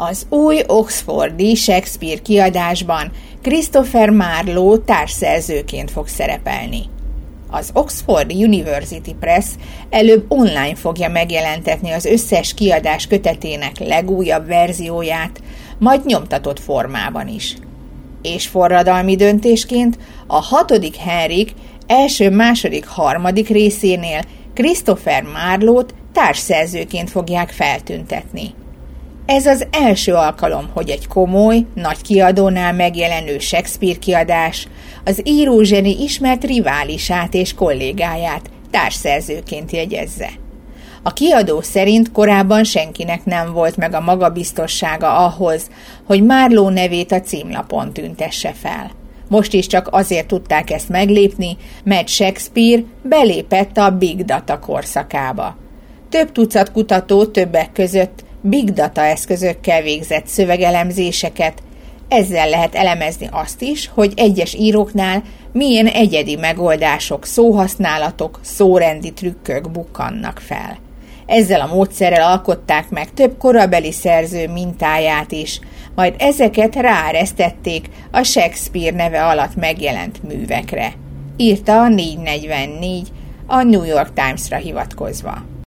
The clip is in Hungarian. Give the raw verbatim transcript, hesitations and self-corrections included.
Az új oxfordi Shakespeare kiadásban Christopher Marlowe társszerzőként fog szerepelni. Az Oxford University Press előbb online fogja megjelentetni az összes kiadás kötetének legújabb verzióját, majd nyomtatott formában is. És forradalmi döntésként a hatodik Henrik első, második, harmadik részénél Christopher Marlowe-t társszerzőként fogják feltüntetni. Ez az első alkalom, hogy egy komoly, nagy kiadónál megjelenő Shakespeare kiadás az írózseni ismert riválisát és kollégáját társszerzőként jegyezze. A kiadó szerint korábban senkinek nem volt meg a magabiztossága ahhoz, hogy Marlowe nevét a címlapon tüntesse fel. Most is csak azért tudták ezt meglépni, mert Shakespeare belépett a Big Data korszakába. Több tucat kutató többek között Big Data eszközökkel végzett szövegelemzéseket, ezzel lehet elemezni azt is, hogy egyes íróknál milyen egyedi megoldások, szóhasználatok, szórendi trükkök bukkannak fel. Ezzel a módszerrel alkották meg több korabeli szerző mintáját is, majd ezeket ráeresztették a Shakespeare neve alatt megjelent művekre, írta a négyszáznegyvennégy a New York Times-ra hivatkozva.